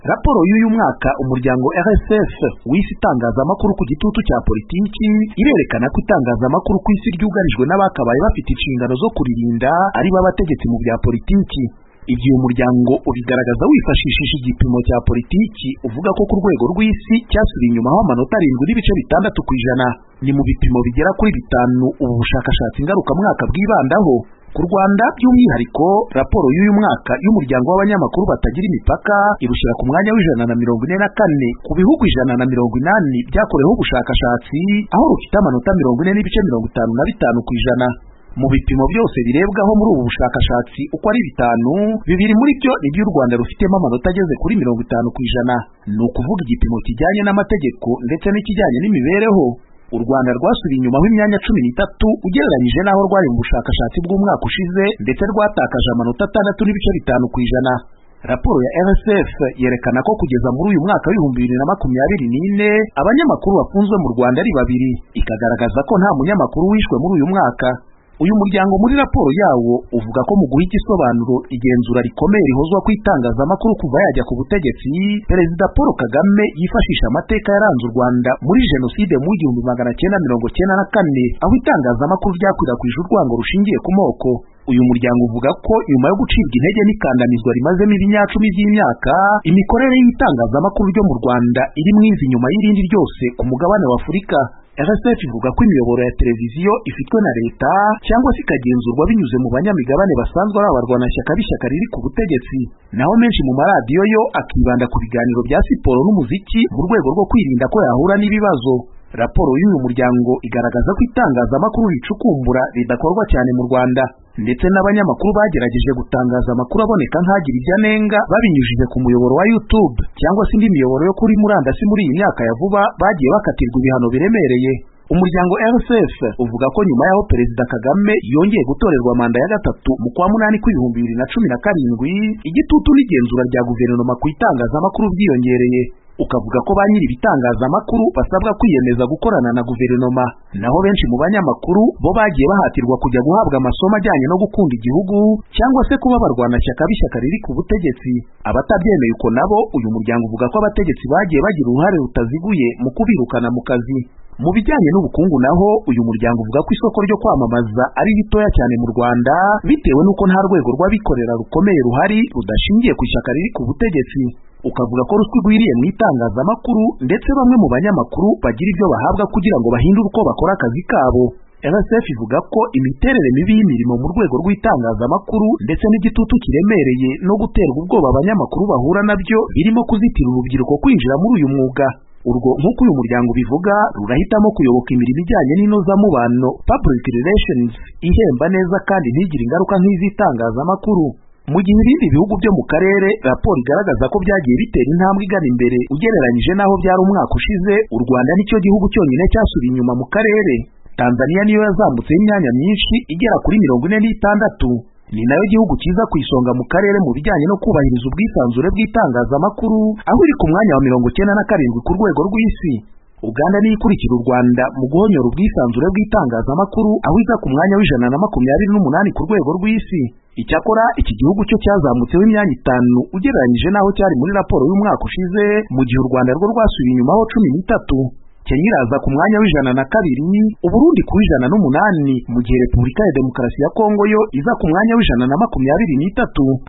Raporo y'uyu mwaka umuryango RSF w'isi itangazamakuru ku gitutu cya politiki irerekana ko itangazamakuru ku isi ryugarijwe n'abakabaye bafite inshingano zo kuririnda ari b'abategetsi mu bya politiki. Ibyo uyu muryango ubigaragaza wifashishije igipimo cya politiki uvuga ko ku rwego rw'isi cyasubiye inyuma ho amanota 7.6 ku ijana. Ni mu bipimo bigera kuri 5 ubu bushakashatsi ngarukamwaka bwibandaho. Ku Rwanda by'umwihariko raporo y'uyu mwaka y'umuryango w'abanyamakuru batagira imipaka irushyira ku mwanya w'144 ku bihugu 180 byakoreweho ubushakashatsi, aho rufite amanota 40.55 ku ijana. Mu bipimo byose birebwaho muri ubu bushakashatsi uko ari 5, bibiri muri byo n'iby'u Rwanda rufitemo amanota ageze kuri 50 ku ijana. Ni ukuvuga igipimo kijyanye n'amategeko ndetse n'ikijyanye n'imibereho. U Rwanda rwasubiye inyuma imyanya 13 ugereranyije naho rwari mu bushakashatsi bw'umwaka ushize, ndetse rwatakaje amanota 6.5 ku ijana. Raporo ya RSF yerekana ko kugeza muri uyu mwaka w'2024 abanyamakuru bafunzwe mu Rwanda ari 2, ikagaragaza ko nta munyamakuru wishwe muri uyu mwaka. Uyu muryango muri raporo yawo uvuga ko mu guha igisobanuro igenzura rikomeye rihozwa ku itangazamakuru kuva yajya ku butegetsi, Perezida Paul Kagame yifashisha amateka yaranze u Rwanda muri jenoside mu 1994, aho itangazamakuru ryakwirakwije urwango rushingiye ku moko. Uyu muryango uvuga ko nyuma yo gucibwa intege n'ikandamizwa rimazemo ibinyacumi by'imyaka, imikorere y'itangazamakuru ryo mu Rwanda iri mwiza inyuma y'irindi ryose ku mugabane wa Afurika. RSF ivuga ko imiyoboro ya televiziyo ifitwe na leta cyangwa se ikagenzurwa binyuze mu banyamigabane basanzwe ari abarwanashyaka b'ishyaka riri ku butegetsi, naho menshi mu maradiyo yo akibanda ku biganiro bya siporo n'umuziki mu rwego rwo kwirinda ko yahura n'ibibazo. Raporo y'uyu muryango igaragaza ko itangazamakuru ricukumbura ridakorwa cyane mu Rwanda, ndetse n'abanyamakuru bagerageje gutangaza amakuru aboneka ntagire ibyo anenga babinyujije ku muyoboro wa YouTube cyangwa se indi miyoboro yo kuri murandasi muri iyi myaka ya vuba bagiye bakatirwa ibihano biremereye. Umuryango RSF uvuga ko nyuma yaho Perezida Kagame yongeye gutorerwa manda ya gatatu mu kwa munani kw'ibihumbi 2017, igitutu n'igenzura rya guverinoma ku itangazamakuru byiyongereye. Ukavuga ko ba nyiri ibitangazamakuru basabwa kwiyemeza gukorana na guverinoma, naho benshi mu banyamakuru bo bagiye bahatirwa kujya guhabwa amasomo ajyanye no gukunda igihugu cyangwa se kuba barwanashyaka b'ishyaka riri ku butegetsi. Abatabyemeye uko nabo uyu muryango uvuga ko abategetsi bagiye bagira uruhare rutaziguye mu kubirukana mu kazi. Mu bijyanye n'ubukungu naho uyu muryango uvuga ko isoko ryo kwamamaza ari ritoya cyane mu Rwanda, bitewe n'uko nta rwego rw'abikorera rukomeye ruhari rudashingiye ku ishyaka riri ku butegetsi. Ukavuga ko ruswa igwiriye mu itangazamakuru, ndetse bamwe mu banyamakuru bagira ibyo bahabwa kugira ngo bahindure uko bakora akazi kabo. RSF ivuga ko imiterere mibi y'imirimo mu rwego rw'itangazamakuru ndetse n'igitutu kiremereye no guterwa ubwoba abanyamakuru bahura nabyo birimo kuzitira urubyiruko kwinjira muri uyu mwuga. Urwo nk'uko uyu muryango bivuga rurahitamo kuyoboka imirimo ijyanye n'inozamubano public relations ihemba neza kandi ntigire ingaruka nk'iz'itangazamakuru. Mu gihe ibindi bihugu byo mu karere raporo igaragaza ko byagiye bitera intambwe igana imbere ugereranyije naho byari umwaka ushize, u Rwanda nicyo gihugu cyonyine cyasubiye inyuma mu karere. Tanzania niyo yazamutseho imyanya myinshi igera kuri 46, ni nayo gihugu kiza ku isonga mu karere mu bijyanye no kubahiriza ubwisanzure bw'itangazamakuru, aho iri ku mwanya wa 97 ku rwego rw'isi. Uganda niyo ikurikira u Rwanda mu guhonyora ubwisanzure bw'itangazamakuru, aho iza ku mwanya w'128 ku rwego rw'isi. Icyakora iki gihugu cyo cyazamutseho imyanya 5 ugereranyije naho cyari muri raporo y'umwaka ushize, mu gihe u Rwanda rwo rwasubiye inyuma ho 13. Kenya iraza ku mwanya w'102, Uburundi ku 108, mu gihe Repubulika ya Demokarasi ya Kongo yo iza ku mwanya w'123.